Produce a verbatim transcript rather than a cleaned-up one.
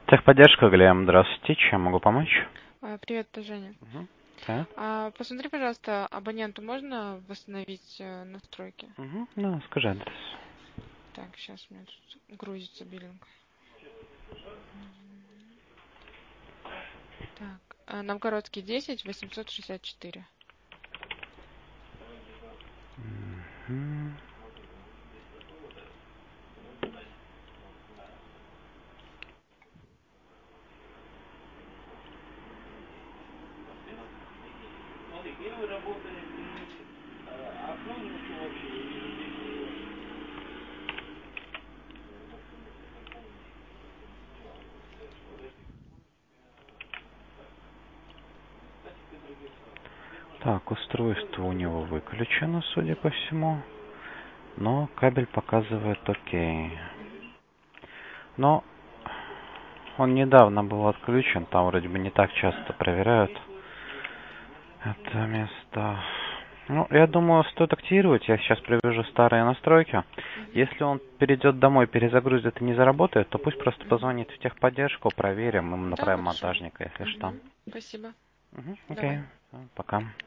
Техподдержка, Глеб, здравствуйте, чем могу помочь? А, Привет, это Женя. Угу. Так. А, посмотри, пожалуйста, абоненту можно восстановить э, настройки? Угу. Ну, скажи адрес. Так, сейчас у меня тут грузится биллинг. Так, а, Новгородский десять, восемьсот шестьдесят четыре. Угу. Так, устройство у него выключено, судя по всему, но кабель показывает окей. Мгм. Но он недавно был отключен, там вроде бы не так часто проверяют это место. Ну, я думаю, стоит активировать. Я сейчас привяжу старые настройки. Мгм. Если он перейдет домой, перезагрузит и не заработает, то пусть просто Мгм. позвонит в техподдержку, проверим, мы Да, направим хорошо. монтажника, если что. Мгм. Спасибо. Угу, окей, Давай. пока.